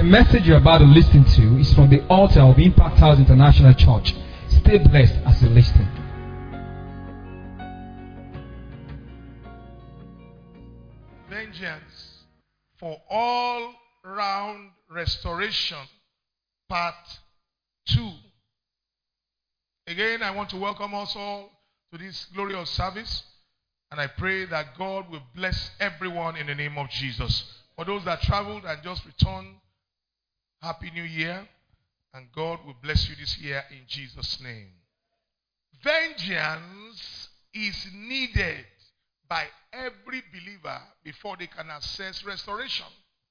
The message you're about to listen to is from the altar of Impact House International Church. Stay blessed as you listen. Vengeance for all round restoration, part 2. Again, I want to welcome us all to this glorious service, and I pray that God will bless everyone in the name of Jesus. For those that traveled and just returned, Happy New Year, and God will bless you this year in Jesus' name. Vengeance is needed by every believer before they can access restoration.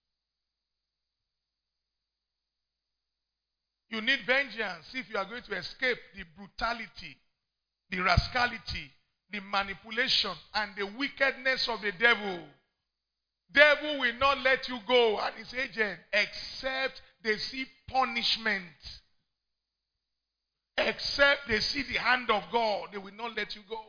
You need vengeance if you are going to escape the brutality, the rascality, the manipulation, and the wickedness of the devil. Devil will not let you go and his agent except they see punishment. Except they see the hand of God, they will not let you go.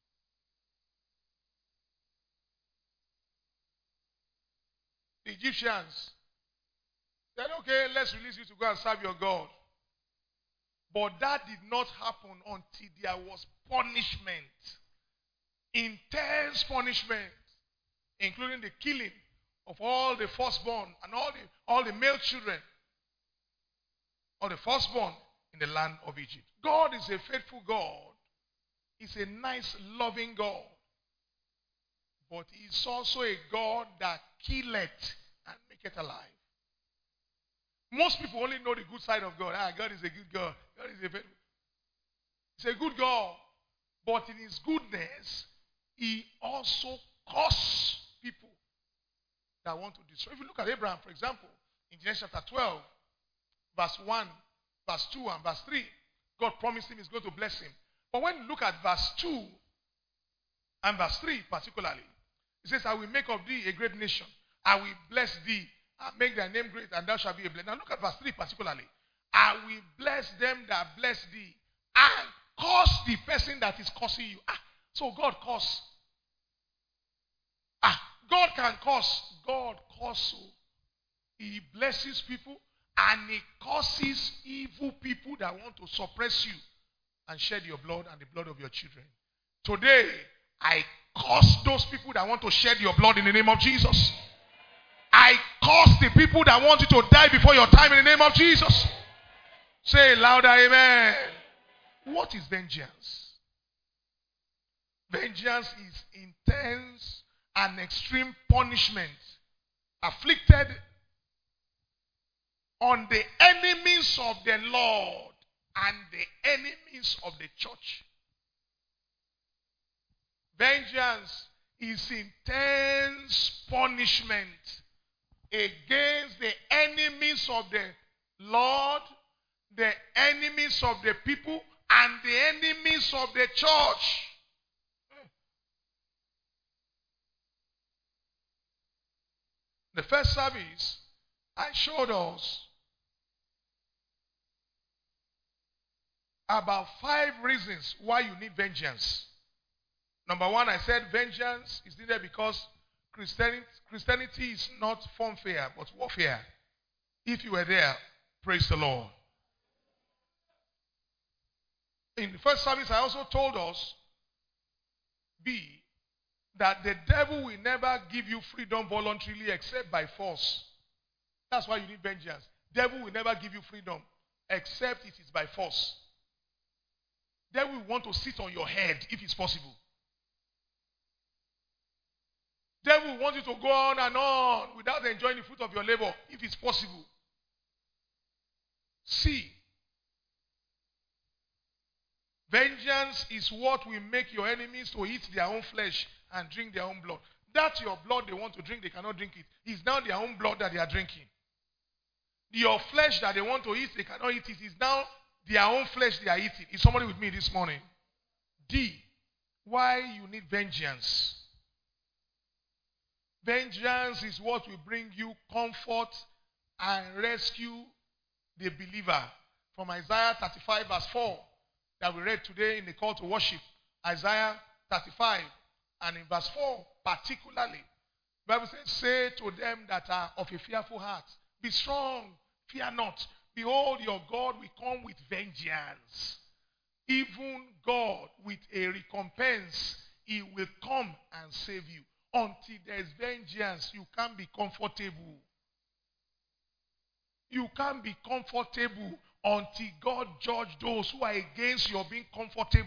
The Egyptians said, okay, let's release you to go and serve your God. But that did not happen until there was punishment. Intense punishment, including the killing of all the firstborn and all the male children, all the firstborn in the land of Egypt. God is a faithful God. He's a nice, loving God. But he's also a God that killeth and maketh alive. Most people only know the good side of God. God is a good God. God is a faithful. He's a good God. But in his goodness, he also curses people that want to destroy. If you look at Abraham, for example, in Genesis chapter 12, verse 1, verse 2, and verse 3, God promised him he's going to bless him. But when you look at verse 2 and verse 3 particularly, it says, I will make of thee a great nation. I will bless thee and make thy name great, and thou shalt be a blessing. Now look at verse 3 particularly. I will bless them that bless thee, and curse the person that is cursing you. So God curse. God can curse. God curse. He blesses people, and he curses evil people that want to suppress you and shed your blood and the blood of your children. Today, I curse those people that want to shed your blood in the name of Jesus. I curse the people that want you to die before your time in the name of Jesus. Say louder, amen. What is vengeance? Vengeance is intense and extreme punishment afflicted on the enemies of the Lord and the enemies of the church. Vengeance is intense punishment against the enemies of the Lord, the enemies of the people, and the enemies of the church. The first service, I showed us about 5 reasons why you need vengeance. Number 1, I said vengeance is needed because Christianity is not funfair, but warfare. If you were there, praise the Lord. In the first service, I also told us, that the devil will never give you freedom voluntarily except by force. That's why you need vengeance. Devil will never give you freedom except it is by force. Devil will want to sit on your head if it's possible. Devil will want you to go on and on without enjoying the fruit of your labor if it's possible. See, vengeance is what will make your enemies to eat their own flesh and drink their own blood. That's your blood they want to drink, they cannot drink it. It's now their own blood that they are drinking. Your flesh that they want to eat, they cannot eat it. It's now their own flesh they are eating. Is somebody with me this morning? D, why you need vengeance. Vengeance is what will bring you comfort and rescue the believer. From Isaiah 35 verse 4 that we read today in the call to worship. Isaiah 35 and in verse 4 particularly. The Bible says, say to them that are of a fearful heart, Be strong, fear not. Behold, your God will come with vengeance. Even God with a recompense, he will come and save you. Until there is vengeance, you can't be comfortable. You can't be comfortable until God judge those who are against your being comfortable.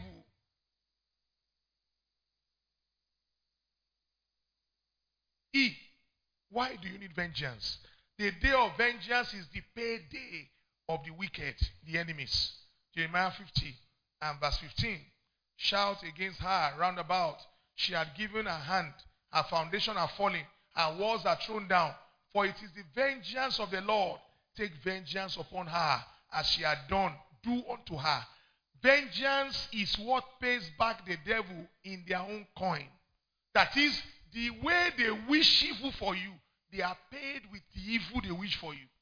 Why do you need vengeance? The day of vengeance is the payday of the wicked, the enemies. Jeremiah 50 and verse 15. Shout against her round about. She had given her hand. Her foundation are falling. Her walls are thrown down. For it is the vengeance of the Lord. Take vengeance upon her as she had done. Do unto her. Vengeance is what pays back the devil in their own coin. That is, the way they wish evil for you, they are paid with the evil they wish for you.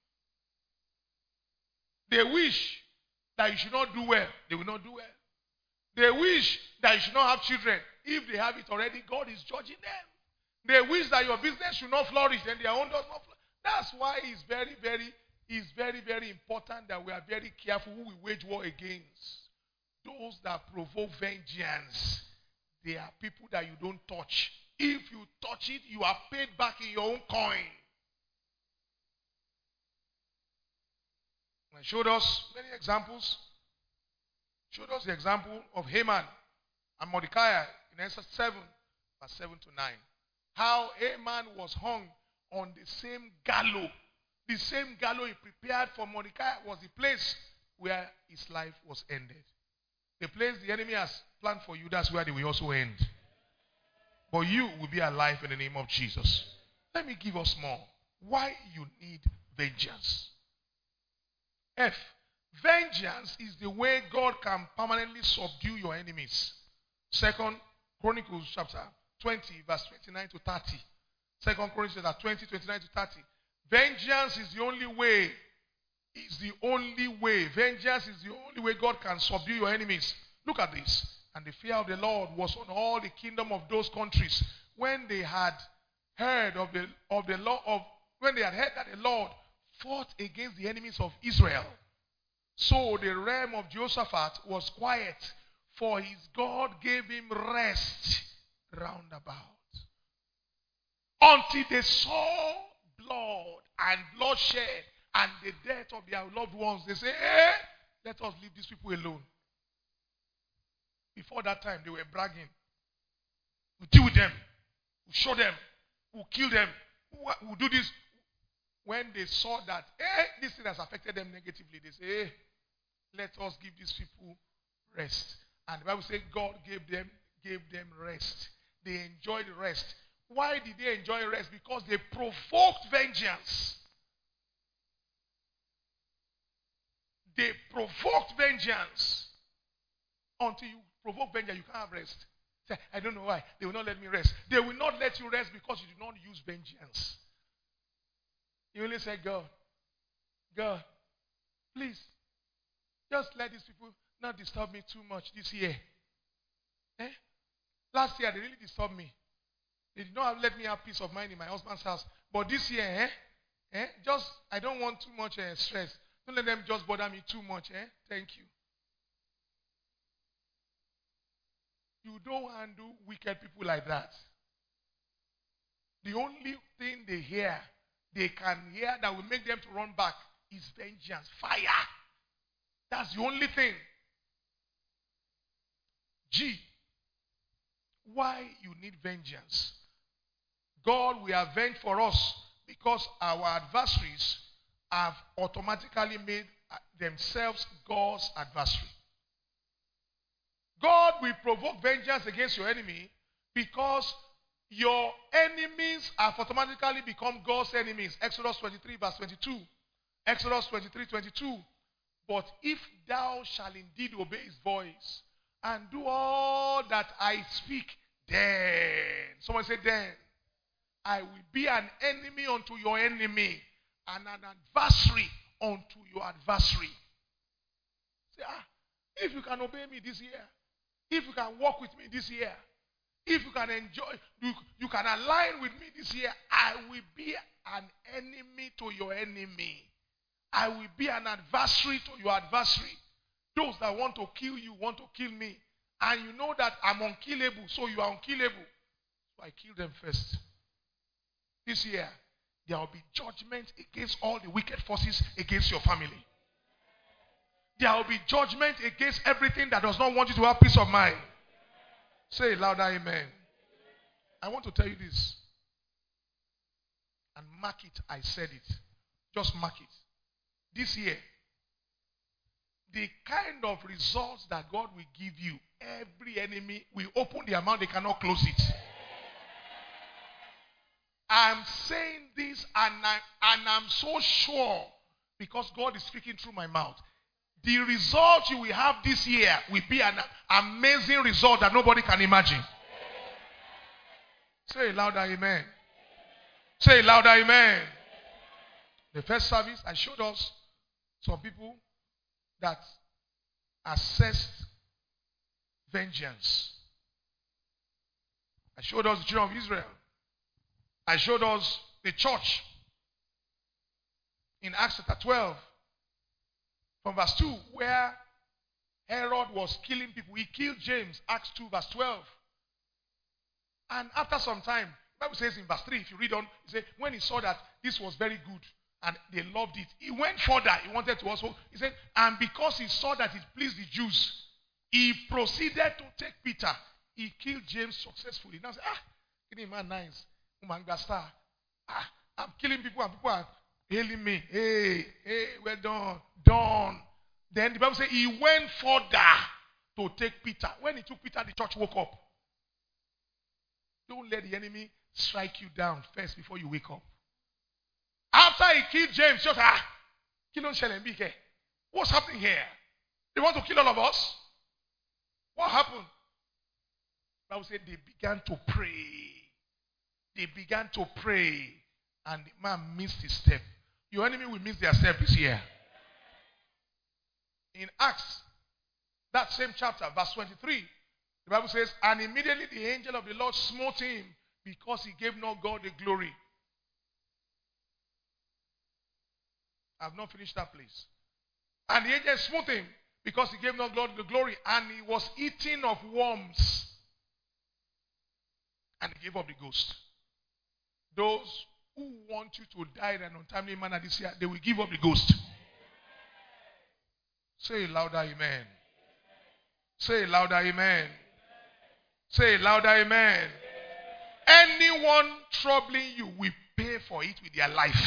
They wish that you should not do well. They will not do well. They wish that you should not have children. If they have it already, God is judging them. They wish that your business should not flourish, then their own does not flourish. That's why it's very, very important that we are very careful who we wage war against. Those that provoke vengeance, they are people that you don't touch. If you touch it, you are paid back in your own coin. I showed us many examples. Showed us the example of Haman and Mordecai in Esther 7, verse 7 to 9. How Haman was hung on the same gallows. The same gallows he prepared for Mordecai was the place where his life was ended. The place the enemy has planned for you, that's where they will also end. But you will be alive in the name of Jesus. Let me give us more. Why you need vengeance. F. Vengeance is the way God can permanently subdue your enemies. 2 Chronicles chapter 20, verse 29 to 30. 2 Chronicles chapter 20, 29 to 30. Vengeance is the only way. Is the only way. Vengeance is the only way God can subdue your enemies. Look at this. And the fear of the Lord was on all the kingdom of those countries when they had heard when they had heard that the Lord fought against the enemies of Israel. So the realm of Jehoshaphat was quiet, for his God gave him rest round about. Until they saw blood and bloodshed and the death of their loved ones, they say, let us leave these people alone. Before that time, they were bragging. We'll deal with them. We'll show them. We'll kill them. We'll do this. When they saw that, this thing has affected them negatively, they say, let us give these people rest. And the Bible says God gave them rest. They enjoyed rest. Why did they enjoy rest? Because they provoked vengeance. They provoked vengeance. Until you provoke vengeance, you can't have rest. Say, I don't know why. They will not let me rest. They will not let you rest because you do not use vengeance. You only say, God, please, just let these people not disturb me too much this year. Last year, they really disturbed me. They did not let me have peace of mind in my husband's house. But this year, just, I don't want too much stress. Don't let them just bother me too much. Thank you. You don't handle wicked people like that. The only thing they can hear that will make them to run back is vengeance, fire. That's the only thing. G. Why you need vengeance? God will avenge for us because our adversaries have automatically made themselves God's adversary. God will provoke vengeance against your enemy because your enemies have automatically become God's enemies. Exodus 23 verse 22. Exodus 23, 22. But if thou shalt indeed obey his voice and do all that I speak, then, someone say then, I will be an enemy unto your enemy and an adversary unto your adversary. Say, if you can obey me this year, if you can walk with me this year, If you can enjoy, you can align with me this year, I will be an enemy to your enemy. I will be an adversary to your adversary. Those that want to kill you want to kill me. And you know that I'm unkillable, so you are unkillable. So I kill them first. This year, there will be judgment against all the wicked forces against your family. There will be judgment against everything that does not want you to have peace of mind. Say it louder, amen. I want to tell you this. And mark it, I said it. Just mark it. This year, the kind of results that God will give you, every enemy will open their mouth, they cannot close it. I'm saying this and I'm so sure because God is speaking through my mouth. The result you will have this year will be an amazing result that nobody can imagine. Say it louder, amen. Say it louder, amen. The first service, I showed us some people that assessed vengeance. I showed us the children of Israel. I showed us the church in Acts chapter 12 from verse 2 where Herod was killing people. He killed James, Acts 2 verse 12. And after some time, the Bible says in verse 3, if you read on, it says, when he saw that this was very good and they loved it, he went further. He wanted to also, he said, and because he saw that it pleased the Jews, he proceeded to take Peter. He killed James successfully. Now, say, man, nice. I'm killing people and people are hailing me. Hey, well done. Done. Then the Bible says he went further to take Peter. When he took Peter, the church woke up. Don't let the enemy strike you down first before you wake up. After he killed James, just what's happening here? They want to kill all of us? What happened? The Bible said they began to pray. They began to pray. And the man missed his step. Your enemy will miss their step this year. In Acts, that same chapter, verse 23, the Bible says, and immediately the angel of the Lord smote him because he gave not God the glory. I have not finished that place. And the angel smote him because he gave not God the glory, and he was eaten of worms. And he gave up the ghost. Those who want you to die in an untimely manner this year, they will give up the ghost. Say it louder, amen. Say it louder, amen. Say it louder, amen. Anyone troubling you will pay for it with their life.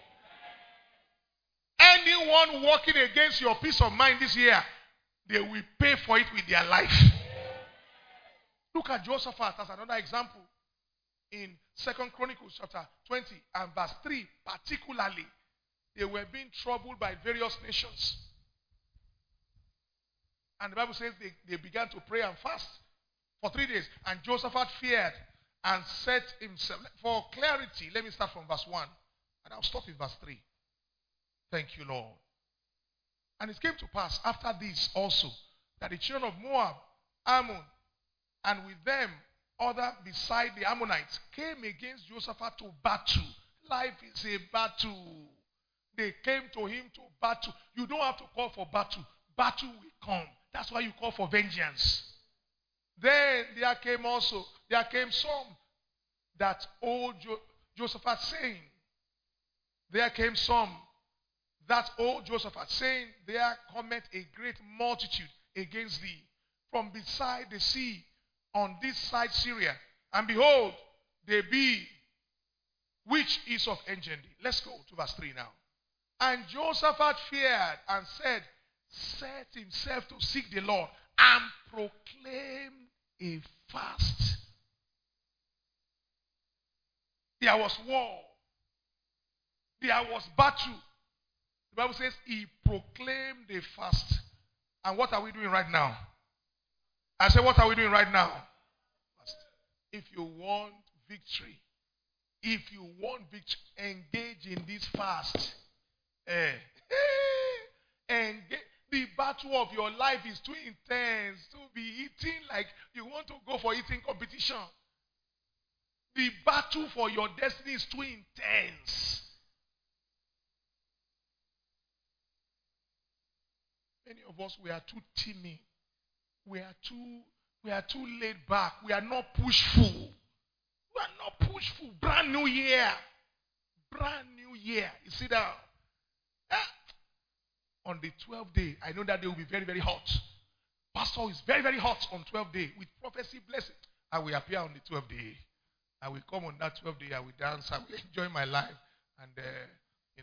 Anyone working against your peace of mind this year, they will pay for it with their life. Look at Jehoshaphat as another example. In 2 Chronicles chapter 20 and verse 3 particularly, they were being troubled by various nations. And the Bible says they began to pray and fast for 3 days. And Jehoshaphat feared and set himself. For clarity, let me start from verse 1. And I'll stop with verse 3. Thank you, Lord. And it came to pass after this also that the children of Moab, Ammon, and with them other beside the Ammonites came against Jehoshaphat to battle. Life is a battle. They came to him to battle. You don't have to call for battle. Battle will come. That's why you call for vengeance. Then there came some that old Jehoshaphat saying, there came some that old Jehoshaphat saying, there cometh a great multitude against thee from beside the sea on this side Syria. And behold, they be which is of Engedi. Let's go to verse 3 now. And Jehoshaphat feared and said, set himself to seek the Lord and proclaim a fast. There was war. There was battle. The Bible says he proclaimed a fast. And what are we doing right now? I said, what are we doing right now? Fast. If you want victory, engage in this fast. The battle of your life is too intense to be eating like you want to go for eating competition. The battle for your destiny is too intense. Many of us, we are too timid. We are too laid back. We are not pushful. We are not pushful. Brand new year. Brand new year. You see that? On the 12th day, I know that day will be very, very hot. Pastor is very, very hot on 12th day with prophecy blessing. I will appear on the 12th day. I will come on that 12th day. I will dance. I will enjoy my life. And, may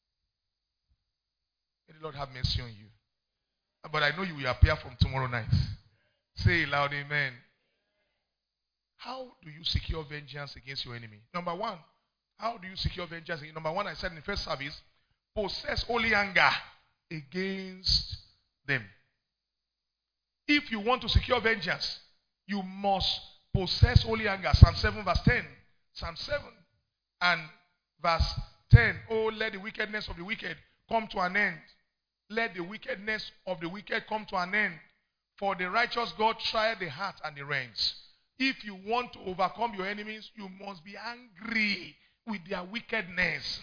the Lord have mercy on you. But I know you will appear from tomorrow night. Say it loud, amen. How do you secure vengeance against your enemy? Number one, how do you secure vengeance? Number one, I said in the first service, possess holy anger against them. If you want to secure vengeance, you must possess holy anger. Psalm 7 verse 10. Psalm 7 and verse 10. Oh, let the wickedness of the wicked come to an end. Let the wickedness of the wicked come to an end. For the righteous God trieth the heart and the reins. If you want to overcome your enemies, you must be angry with their wickedness.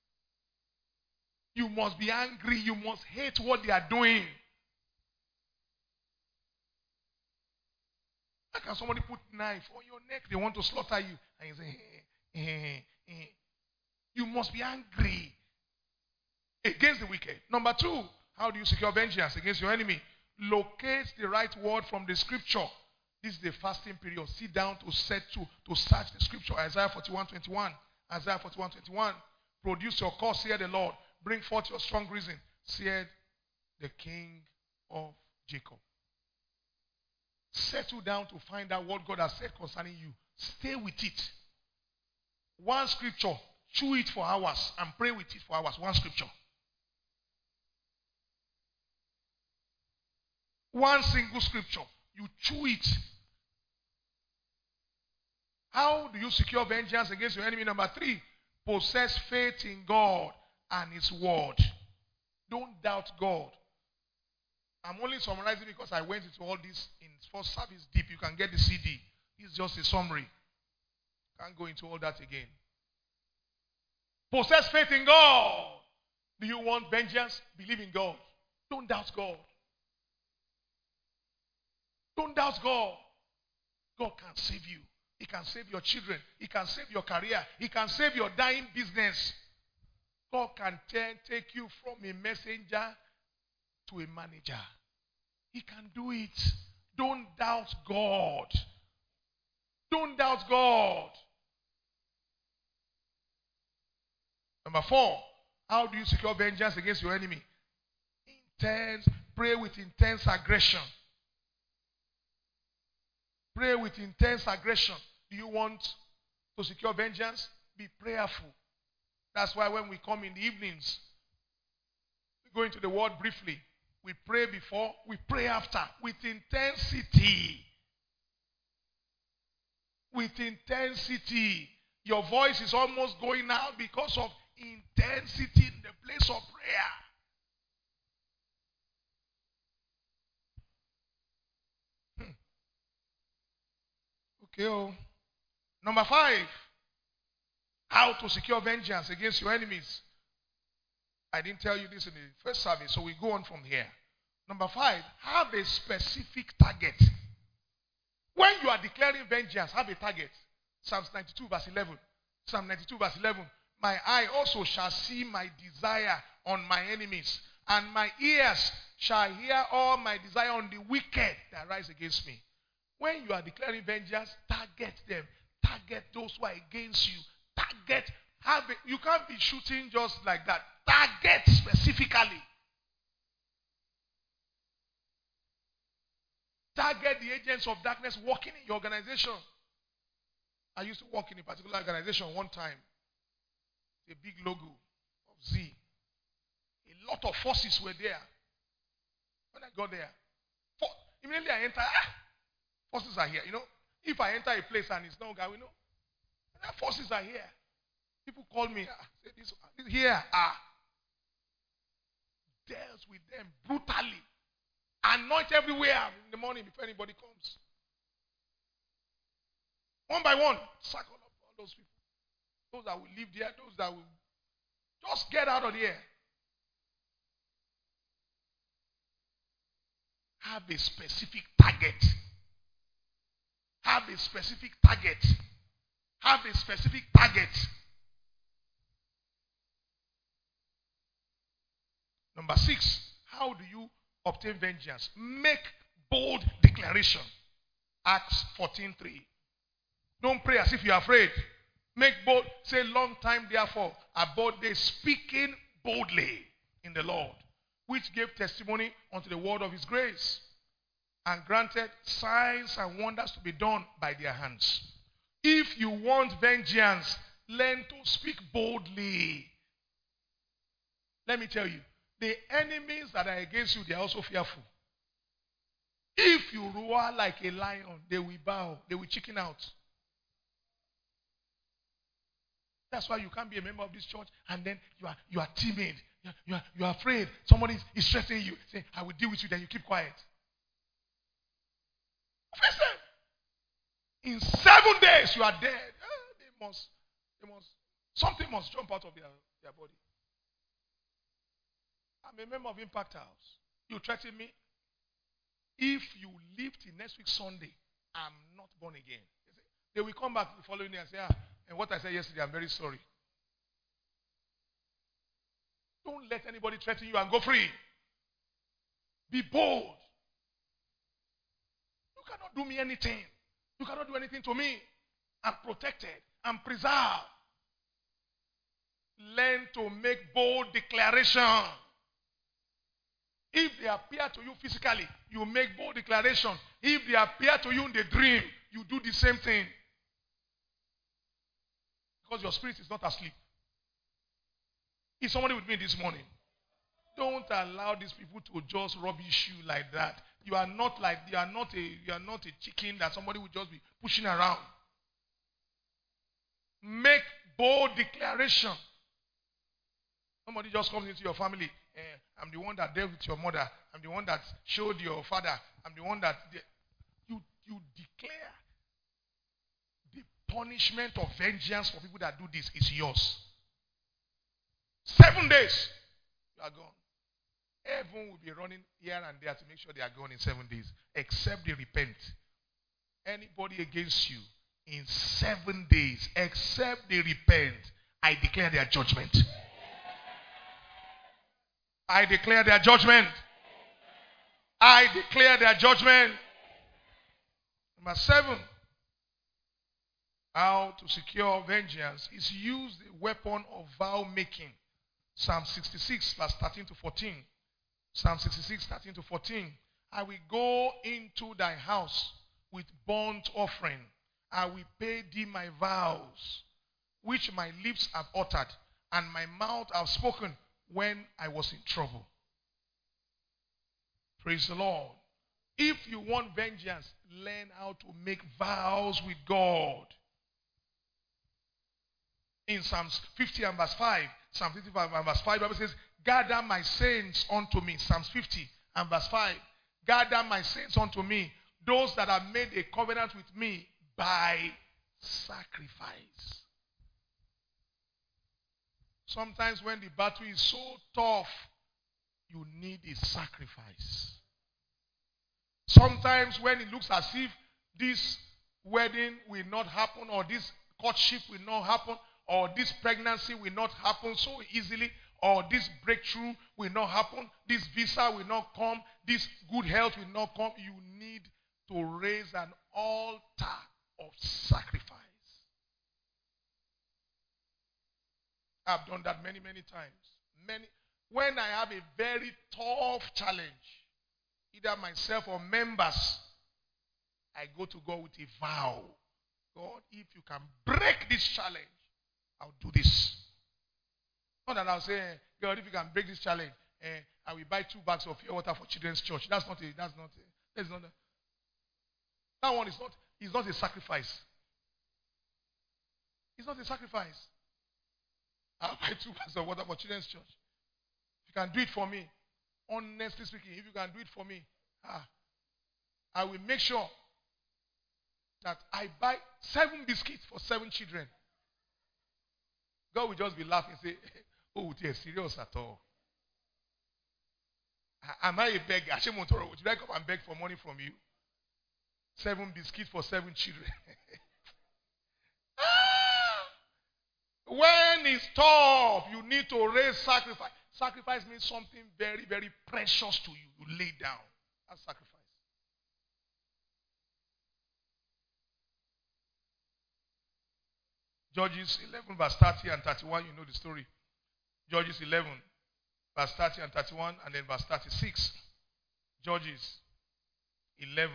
You must be angry. You must hate what they are doing. How can somebody put knife on your neck? They want to slaughter you. And you say, You must be angry against the wicked. Number two, how do you secure vengeance against your enemy? Locate the right word from the scripture. This is the fasting period. Sit down to search the scripture. Isaiah 41:21. Isaiah 41:21. Produce your cause, saith the Lord. Bring forth your strong reason, said the King of Jacob. Settle down to find out what God has said concerning you. Stay with it. One scripture, chew it for hours and pray with it for hours. One scripture. One single scripture. You chew it. How do you secure vengeance against your enemy? Number three, possess faith in God and His word. Don't doubt God. I'm only summarizing because I went into all this in first service deep. You can get the CD. It's just a summary. Can't go into all that again. Possess faith in God. Do you want vengeance? Believe in God. Don't doubt God. Don't doubt God. God can save you. He can save your children. He can save your career. He can save your dying business. God can take you from a messenger to a manager. He can do it. Don't doubt God. Don't doubt God. Number four, how do you secure vengeance against your enemy? Pray with intense aggression. Pray with intense aggression. Do you want to secure vengeance? Be prayerful. That's why when we come in the evenings, we go into the word briefly. We pray before, we pray after, with intensity. With intensity. Your voice is almost going out because of intensity in the place of prayer. Okay. Number 5. How to secure vengeance against your enemies. I didn't tell you this in the first service, so we go on from here. Number 5, have a specific target. When you are declaring vengeance, have a target. Psalms 92 verse 11. Psalm 92 verse 11. My eye also shall see my desire on my enemies, and my ears shall hear all my desire on the wicked that rise against me. When you are declaring vengeance, target them. Target those who are against you. Target. You can't be shooting just like that. Target specifically. Target the agents of darkness working in your organization. I used to work in a particular organization one time. A big logo of Z. A lot of forces were there. When I got there, immediately I enter. Forces are here. If I enter a place and it's no guy, we know. Forces are here. People call me. Say this here. dealt with them brutally. Anoint everywhere in the morning before anybody comes. One by one, sack all those people. Those that will live there, those that will just get out of there. Have a specific target. Have a specific target. Have a specific target. Number 6, how do you obtain vengeance? Make bold declaration. Acts 14:3. Don't pray as if you're afraid. Make bold. Say, long time therefore, about they speaking boldly in the Lord, which gave testimony unto the word of his grace, and granted signs and wonders to be done by their hands. If you want vengeance, learn to speak boldly. Let me tell you, the enemies that are against you, they are also fearful. If you roar like a lion, they will bow. They will chicken out. That's why you can't be a member of this church and then you are timid. You are afraid. Somebody is threatening you. Say, I will deal with you, then you keep quiet. Face them. In 7 days, you are dead. Something must jump out of their body. I'm a member of Impact House. You threaten me? If you live till next week Sunday, I'm not born again. They will come back the following day and say, and what I said yesterday, I'm very sorry. Don't let anybody threaten you and go free. Be bold. You cannot do me anything. You cannot do anything to me. I'm protected. I'm preserved. Learn to make bold declaration. If they appear to you physically, you make bold declaration. If they appear to you in the dream, you do the same thing. Because your spirit is not asleep. Is somebody with me this morning? Don't allow these people to just rubbish you like that. You are not a chicken that somebody will just be pushing around. Make bold declaration. Somebody just comes into your family. I'm the one that dealt with your mother. I'm the one that showed your father. I'm the one that you declare the punishment of vengeance for people that do this is yours. 7 days, you are gone. Heaven will be running here and there to make sure they are gone in 7 days, except they repent. Anybody against you in 7 days, except they repent, I declare their judgment. I declare their judgment. I declare their judgment. Number 7, how to secure vengeance is use the weapon of vow making. Psalm 66, verse 13 to 14. Psalm 66, 13 to 14. I will go into thy house with burnt offering. I will pay thee my vows, which my lips have uttered, and my mouth have spoken when I was in trouble. Praise the Lord. If you want vengeance, learn how to make vows with God. In Psalms 50 and verse 5, Psalm 55 and verse 5, the Bible says, gather my saints unto me. Psalms 50 and verse 5. Gather my saints unto me, those that have made a covenant with me by sacrifice. Sometimes when the battle is so tough, you need a sacrifice. Sometimes when it looks as if this wedding will not happen, or this courtship will not happen, or this pregnancy will not happen so easily, or this breakthrough will not happen, this visa will not come, this good health will not come, you need to raise an altar of sacrifice. I've done that many, many times. When I have a very tough challenge, either myself or members, I go to God with a vow. God, if you can break this challenge, I'll do this. Not that I'll say, God, if you can break this challenge, I will buy 2 bags of pure water for children's church. That one is not a sacrifice. It's not a sacrifice. I'll buy 2 bags of water for children's church. If you can do it for me, honestly speaking, if you can do it for me, I will make sure that I buy 7 biscuits for 7 children. God will just be laughing and say, oh, you're serious at all. Am I a beggar? Should I come and beg for money from you? 7 biscuits for 7 children. When it's tough, you need to raise sacrifice. Sacrifice means something very, very precious to you. You lay down. That's sacrifice. Judges 11 verse 30 and 31, you know the story. Judges 11 verse 30 and 31 and then verse 36. Judges 11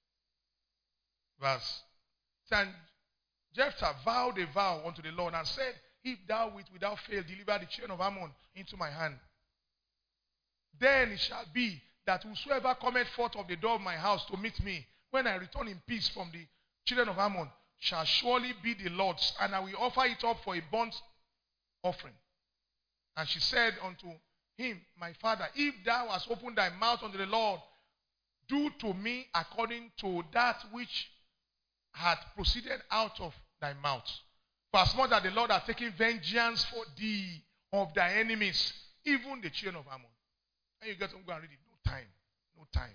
verse 10. Jephthah vowed a vow unto the Lord and said, if thou wilt without fail deliver the children of Ammon into my hand, then it shall be that whosoever cometh forth of the door of my house to meet me, when I return in peace from the children of Ammon, shall surely be the Lord's, and I will offer it up for a burnt offering. And she said unto him, my father, if thou hast opened thy mouth unto the Lord, do to me according to that which hath proceeded out of thy mouth. For as much as the Lord hath taken vengeance for thee of thy enemies, even the children of Ammon. And you get to go and read it. No time. No time.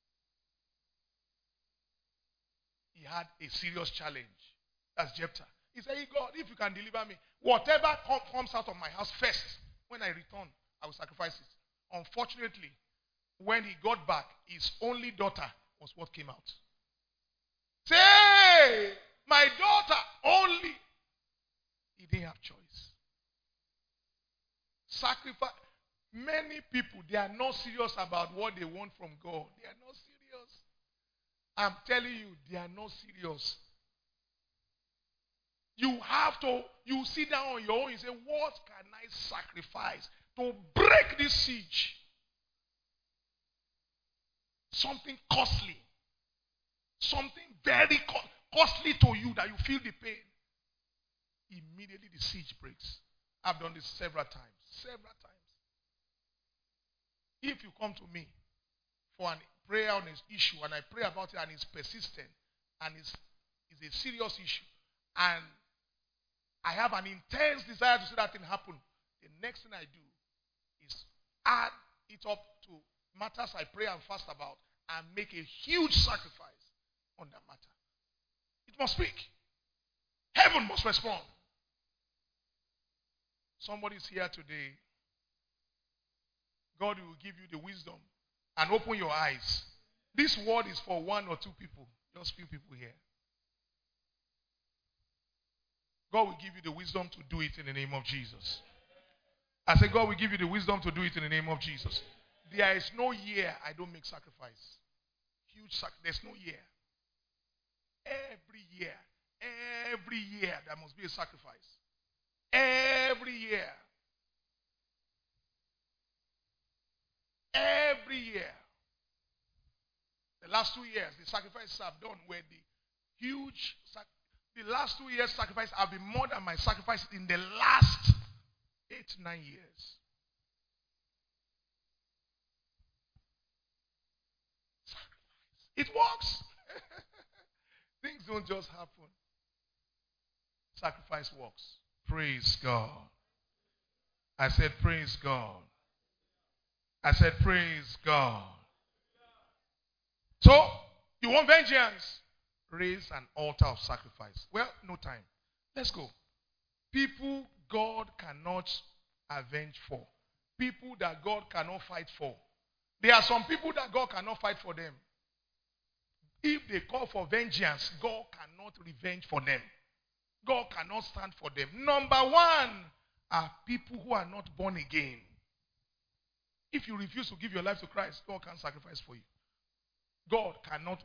He had a serious challenge. That's Jephthah. He said, hey God, if you can deliver me, whatever comes out of my house first, when I return, I will sacrifice it. Unfortunately, when he got back, his only daughter was what came out. Say, my daughter only. He didn't have choice. Sacrifice. Many people, they are not serious about what they want from God. They are not serious. I'm telling you, they are not serious. You have to, you sit down on your own and say, what can I sacrifice to break this siege? Something costly. Something very costly to you that you feel the pain. Immediately the siege breaks. I've done this several times. Several times. If you come to me for a prayer on this issue and I pray about it and it's persistent and it's a serious issue and I have an intense desire to see that thing happen, the next thing I do is add it up to matters I pray and fast about and make a huge sacrifice on that matter. It must speak. Heaven must respond. Somebody is here today. God will give you the wisdom and open your eyes. This word is for 1 or 2 people. Just few people here. God will give you the wisdom to do it in the name of Jesus. I say God will give you the wisdom to do it in the name of Jesus. There is no year I don't make sacrifice. There's no year. Every year there must be a sacrifice. Every year. Every year. The last 2 years, the sacrifices I've done were the huge. The last 2 years' sacrifice have been more than my sacrifice in the last 8-9 years. Sacrifice. It works. Things don't just happen. Sacrifice works. Praise God. I said, praise God. I said, praise God. So, you want vengeance? Raise an altar of sacrifice. Well, no time. Let's go. People God cannot avenge for. People that God cannot fight for. There are some people that God cannot fight for them. If they call for vengeance, God cannot revenge for them. God cannot stand for them. Number 1 are people who are not born again. If you refuse to give your life to Christ, God can't sacrifice for you. God cannot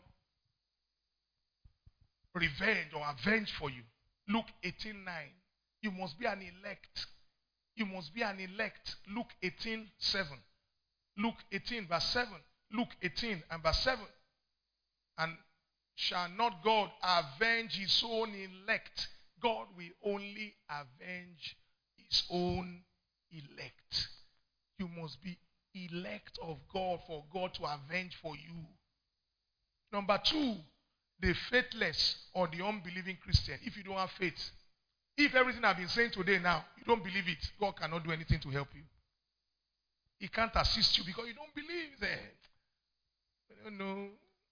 revenge or avenge for you. Luke 18:9. You must be an elect. You must be an elect. Luke 18:7. Luke 18 verse 7. Luke 18 and verse 7. And shall not God avenge his own elect? God will only avenge his own elect. You must be elect of God for God to avenge for you. Number 2, the faithless or the unbelieving Christian. If you don't have faith, if everything I've been saying today now, you don't believe it, God cannot do anything to help you. He can't assist you because you don't believe that. I don't know.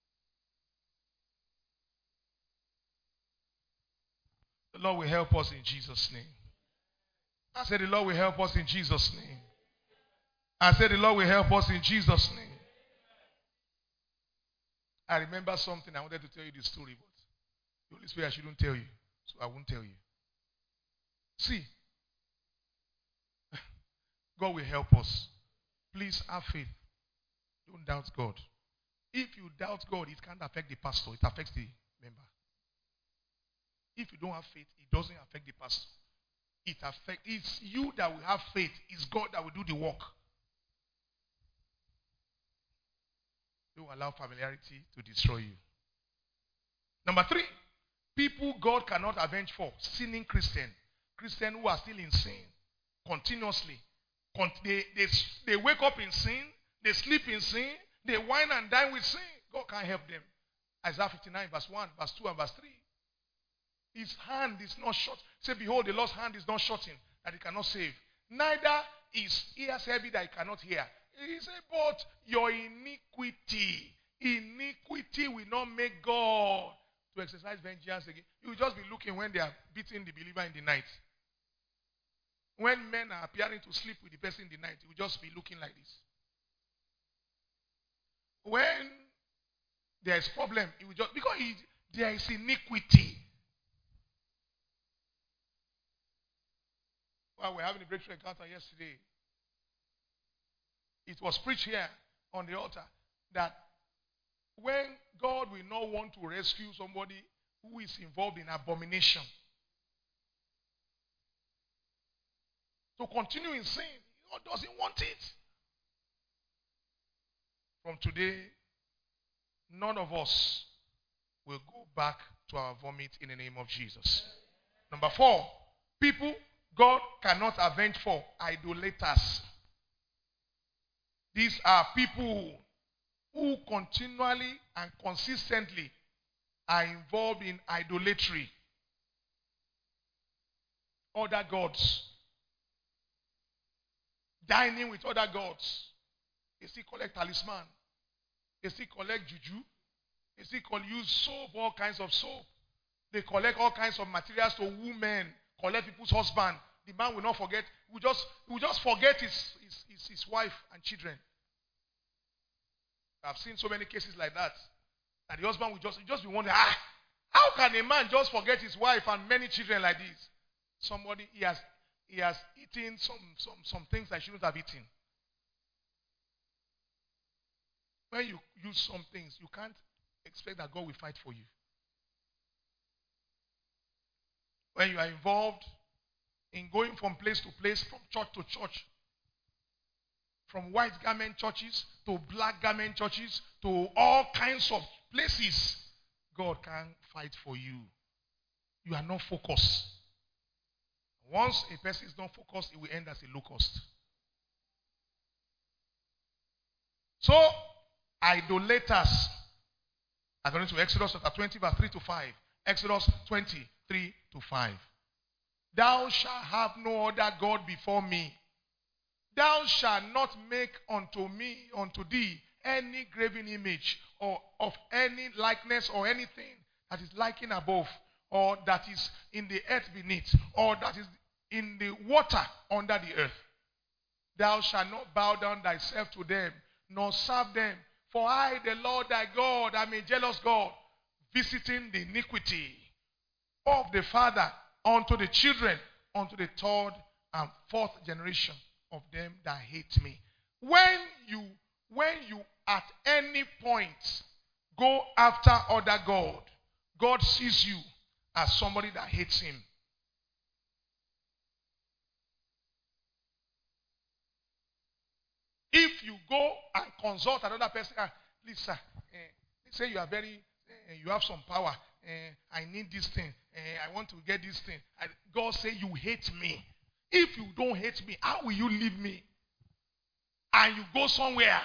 The Lord will help us in Jesus' name. I said the Lord will help us in Jesus' name. I said the Lord will help us in Jesus' name. I remember something. I wanted to tell you this story, but the Holy Spirit, I shouldn't tell you. So I won't tell you. See, God will help us. Please have faith. Don't doubt God. If you doubt God, it can't affect the pastor. It affects the member. If you don't have faith, it doesn't affect the pastor. It's you that will have faith. It's God that will do the work. Don't allow familiarity to destroy you. Number 3, people God cannot avenge for. Sinning Christian. Christians who are still in sin continuously. They wake up in sin. They sleep in sin. They wine and dine with sin. God can't help them. Isaiah 59 verse 1, verse 2 and verse 3. His hand is not short. Say, behold, the Lord's hand is not shortened, that he cannot save. Neither is ears heavy that he cannot hear. He said, but your iniquity will not make God to exercise vengeance again. You will just be looking when they are beating the believer in the night. When men are appearing to sleep with the person in the night, you will just be looking like this. When there is problem, it will just, because there is iniquity. Well, we're having a breakthrough encounter yesterday. It was preached here on the altar that when God will not want to rescue somebody who is involved in abomination, to continue in sin, God doesn't want it. From today, none of us will go back to our vomit in the name of Jesus. Number 4, people God cannot avenge for. Idolaters. These are people who continually and consistently are involved in idolatry. Other gods. Dining with other gods. They still collect talisman. They still collect juju. They still use soap, all kinds of soap. They collect all kinds of materials to woo men, collect people's husband. The man will not forget. He will just forget his wife and children. I've seen so many cases like that. And the husband will just be wondering, how can a man just forget his wife and many children like this? Somebody, he has eaten some things I shouldn't have eaten. When you use some things, you can't expect that God will fight for you. When you are involved in going from place to place, from church to church, from white garment churches to black garment churches to all kinds of places, God can't fight for you. You are not focused. Once a person is not focused, it will end as a locust. So, idolaters, according to Exodus chapter 20, verse 3 to 5. Exodus 20, 3 to 5. Thou shalt have no other God before me. Thou shalt not make unto thee, any graven image, or of any likeness or anything that is likened above, or that is in the earth beneath, or that is in the water under the earth. Thou shalt not bow down thyself to them, nor serve them. For I, the Lord thy God, am a jealous God, visiting the iniquity of the father unto the children, unto the 3rd and 4th generation of them that hate me. When you at any point go after other God, God sees you as somebody that hates him. If you go and consult another person, please sir, say you are you have some power. I need this thing. I want to get this thing. God say you hate me. If you don't hate me, how will you leave me? and you go somewhere.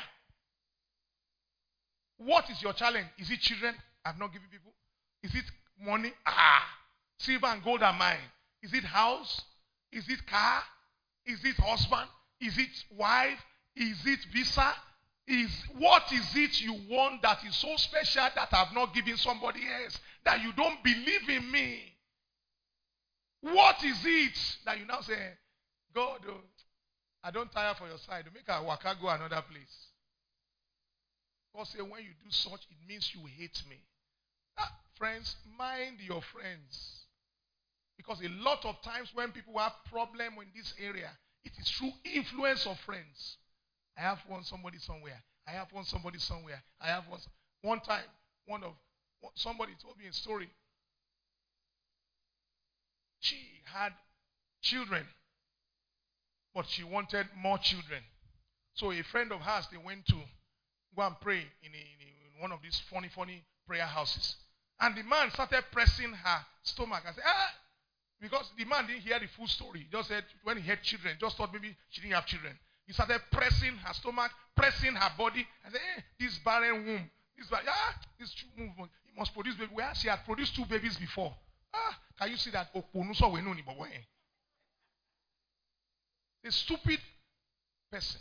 What is your challenge? Is it children I've not given people? Is it money? Silver and gold are mine. Is it house? Is it car? Is it husband? Is it wife? Is it visa? What is it you want that is so special that I've not given somebody else? That you don't believe in me? What is it that you now say, God, I don't tire for your side. Make a waka go another place. God say, when you do such, it means you hate me. Friends, mind your friends. Because a lot of times when people have problem in this area, it is through influence of friends. I have somebody somewhere. I have somebody somewhere. I have one time, somebody told me a story. She had children, but she wanted more children. So a friend of hers, they went to go and pray in one of these funny prayer houses. And the man started pressing her stomach. I said, because the man didn't hear the full story. He just said, when he had children, just thought maybe she didn't have children. He started pressing her stomach, pressing her body. And said, this barren womb, this movement, it must produce baby. Where she had produced 2 babies before. Can you see that? A stupid person.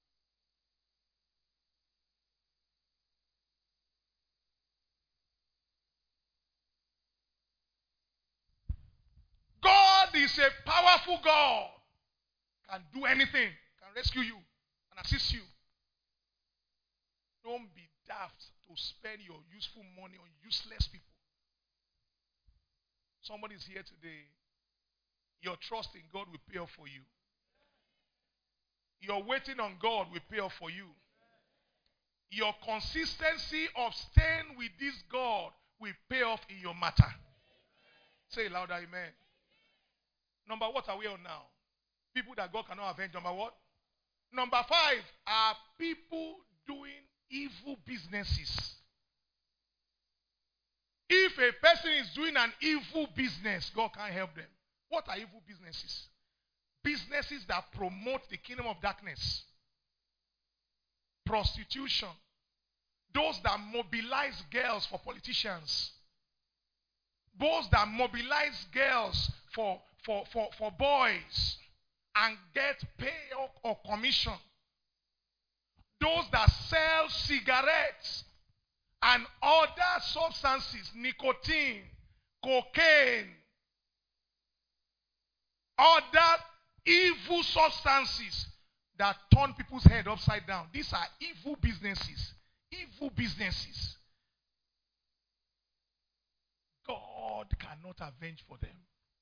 God is a powerful God. Can do anything. Can rescue you. Can assist you. Don't be daft to spend your useful money on useless people. Somebody is here today. Your trust in God will pay off for you. Your waiting on God will pay off for you. Your consistency of staying with this God will pay off in your matter. Say it louder, amen. Number, what are we on now? People that God cannot avenge. Number what? Number 5 are people doing evil businesses. If a person is doing an evil business, God can't help them. What are evil businesses? Businesses that promote the kingdom of darkness. Prostitution. Those that mobilize girls for politicians. Those that mobilize girls for boys and get pay or commission. Those that sell cigarettes and other substances, nicotine, cocaine, other evil substances that turn people's head upside down. These are evil businesses. Evil businesses. God cannot avenge for them.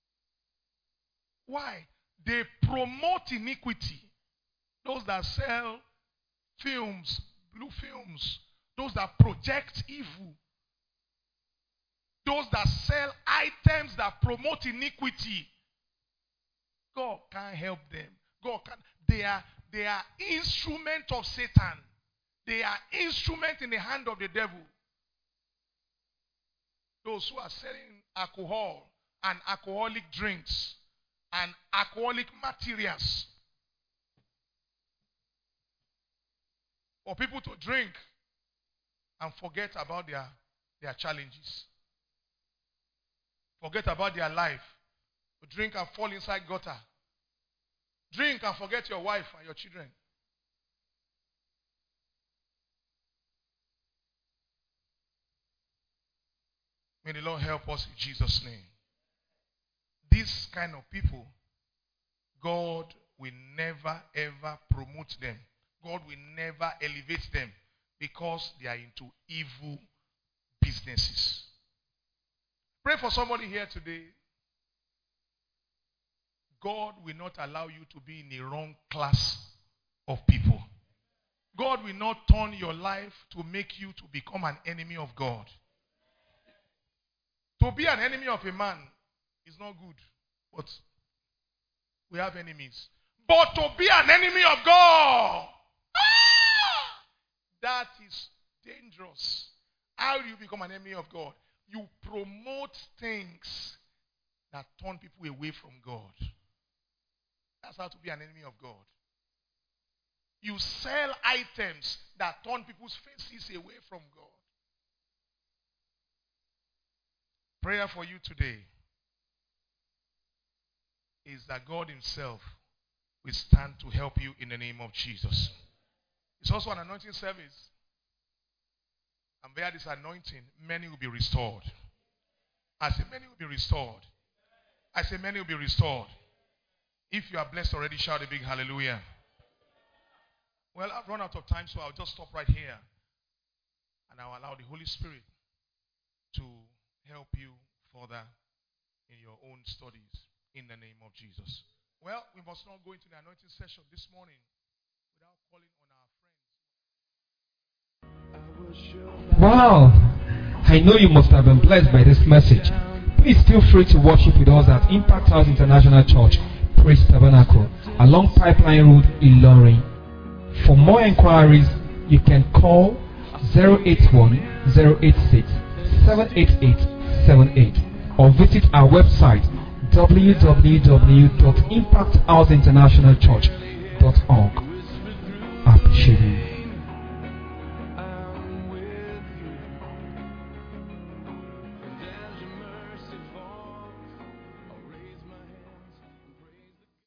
Why? They promote iniquity. Those that sell films, blue films, those that project evil, those that sell items that promote iniquity. God can't help them. God can. They are instrument of Satan. They are instrument in the hand of the devil. Those who are selling alcohol and alcoholic drinks and alcoholic materials for people to drink and forget about their challenges. Forget about their life. To drink and fall inside gutter. Drink and forget your wife and your children. May the Lord help us in Jesus' name. These kind of people, God will never ever promote them. God will never elevate them because they are into evil businesses. Pray for somebody here today. God will not allow you to be in the wrong class of people. God will not turn your life to make you to become an enemy of God. To be an enemy of a man is not good. But we have enemies. But to be an enemy of God, that is dangerous. How do you become an enemy of God? You promote things that turn people away from God. That's how to be an enemy of God. You sell items that turn people's faces away from God. Prayer for you today is that God himself will stand to help you in the name of Jesus. It's also an anointing service. And via this anointing, many will be restored. I say many will be restored. I say many will be restored. If you are blessed already, shout a big hallelujah. Well, I've run out of time, so I'll just stop right here. And I'll allow the Holy Spirit to help you further in your own studies in the name of Jesus. Well, we must not go into the anointing session this morning without calling on our friends. Wow! I know you must have been blessed by this message. Please feel free to worship with us at Impact House International Church, Praise Tabernacle, along Pipeline Road, Ilorin. For more inquiries, you can call 081-086-78878 or visit our website www.impacthouseinternationalchurch.com.